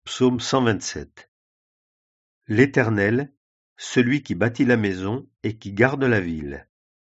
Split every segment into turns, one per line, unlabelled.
Psaume 127. L'Éternel, celui qui bâtit la maison et qui garde la ville.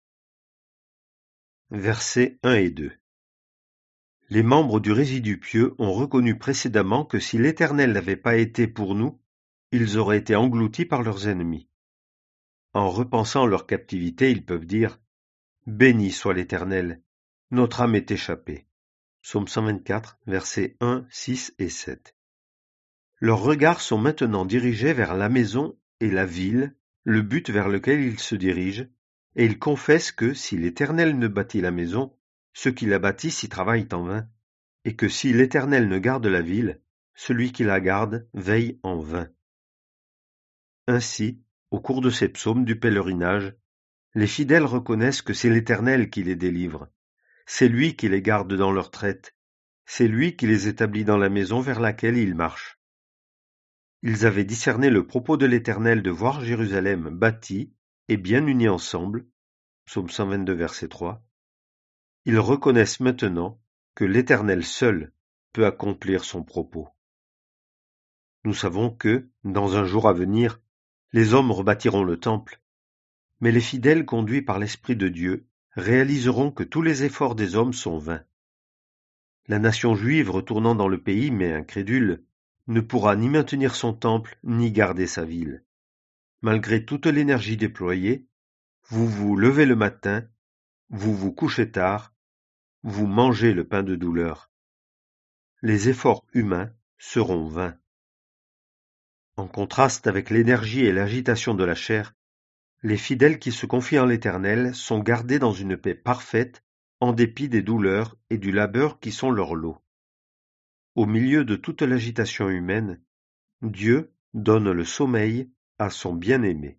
Versets 1 et 2. Les membres du résidu pieux ont reconnu précédemment que si l'Éternel n'avait pas été pour nous, ils auraient été engloutis par leurs ennemis. En repensant leur captivité, ils peuvent dire « Béni soit l'Éternel, notre âme est échappée ». Psaume 124, versets 1, 6 et 7. Leurs regards sont maintenant dirigés vers la maison et la ville, le but vers lequel ils se dirigent, et ils confessent que si l'Éternel ne bâtit la maison, ceux qui la bâtissent y travaillent en vain, et que si l'Éternel ne garde la ville, celui qui la garde veille en vain. Ainsi, au cours de ces psaumes du pèlerinage, les fidèles reconnaissent que c'est l'Éternel qui les délivre, c'est lui qui les garde dans leur traite, c'est lui qui les établit dans la maison vers laquelle ils marchent. Ils avaient discerné le propos de l'Éternel de voir Jérusalem bâtie et bien unie ensemble, psaume 122, verset 3. Ils reconnaissent maintenant que l'Éternel seul peut accomplir son propos. Nous savons que, dans un jour à venir, les hommes rebâtiront le temple, mais les fidèles conduits par l'Esprit de Dieu réaliseront que tous les efforts des hommes sont vains. La nation juive retournant dans le pays, mais incrédule, ne pourra ni maintenir son temple, ni garder sa ville. Malgré toute l'énergie déployée, vous vous levez le matin, vous vous couchez tard, vous mangez le pain de douleur. Les efforts humains seront vains. En contraste avec l'énergie et l'agitation de la chair, les fidèles qui se confient en l'Éternel sont gardés dans une paix parfaite, en dépit des douleurs et du labeur qui sont leur lot. Au milieu de toute l'agitation humaine, Dieu donne le sommeil à son bien-aimé.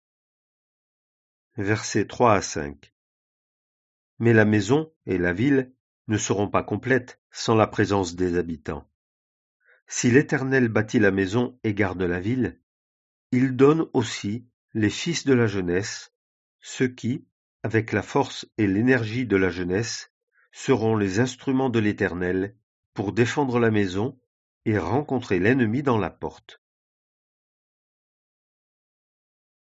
Versets 3 à 5. Mais la maison et la ville ne seront pas complètes sans la présence des habitants. Si l'Éternel bâtit la maison et garde la ville, il donne aussi les fils de la jeunesse, ceux qui, avec la force et l'énergie de la jeunesse, seront les instruments de l'Éternel pour défendre la maison et rencontrer l'ennemi dans la porte.